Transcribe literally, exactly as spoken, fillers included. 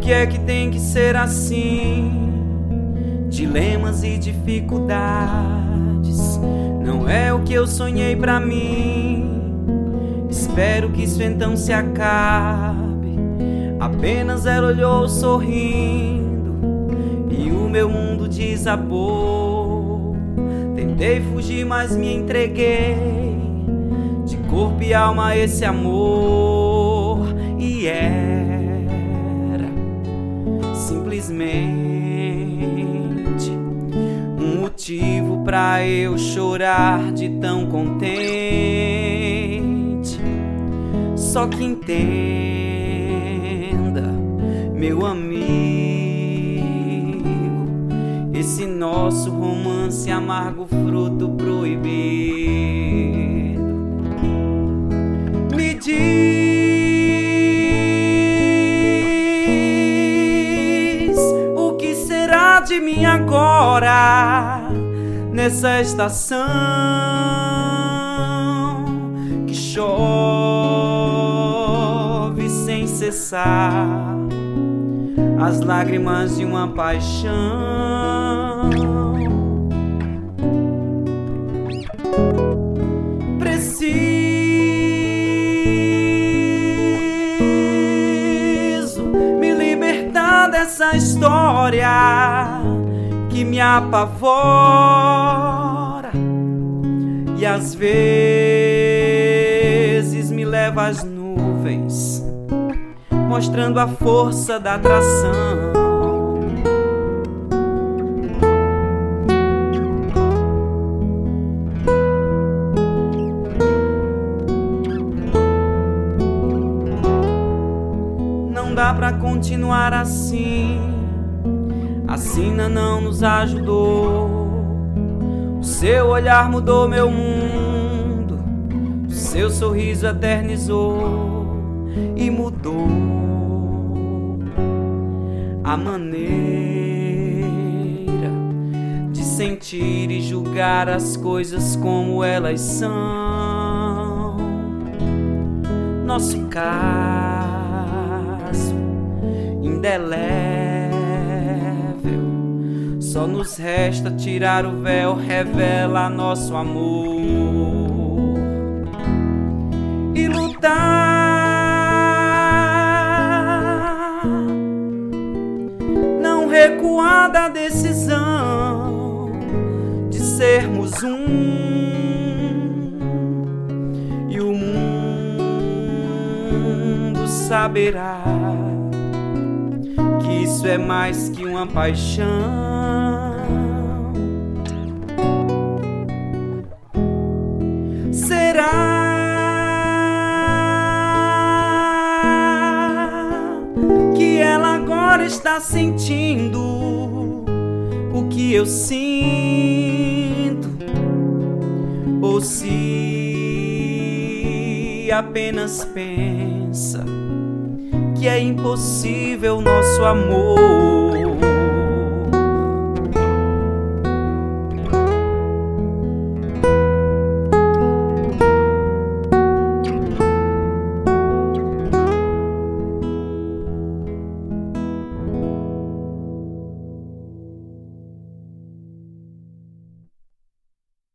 que é que tem que ser assim? Dilemas e dificuldades não é o que eu sonhei pra mim. Espero que isso então se acabe. Apenas ela olhou sorrindo e o meu mundo desabou. Tentei fugir, mas me entreguei de corpo e alma a esse amor. E era simplesmente um motivo pra eu chorar de tão contente. Só que entenda, meu amigo, esse nosso romance amargo, fruto proibido. Me diz, o que será de mim agora nessa estação que chove sem cessar as lágrimas de uma paixão? Preciso me libertar dessa história que me apavora e às vezes me leva às nuvens, mostrando a força da atração. Não dá pra continuar assim, a sina não nos ajudou. O seu olhar mudou meu mundo, o seu sorriso eternizou e mudou a maneira de sentir e julgar as coisas como elas são. Nosso caso indelével, só nos resta tirar o véu, revela nosso amor e lutar, não recuar da decisão de sermos um. E o mundo saberá que isso é mais que uma paixão. Será que ela agora está sentindo o que eu sinto? Ou se apenas pensa que é impossível nosso amor?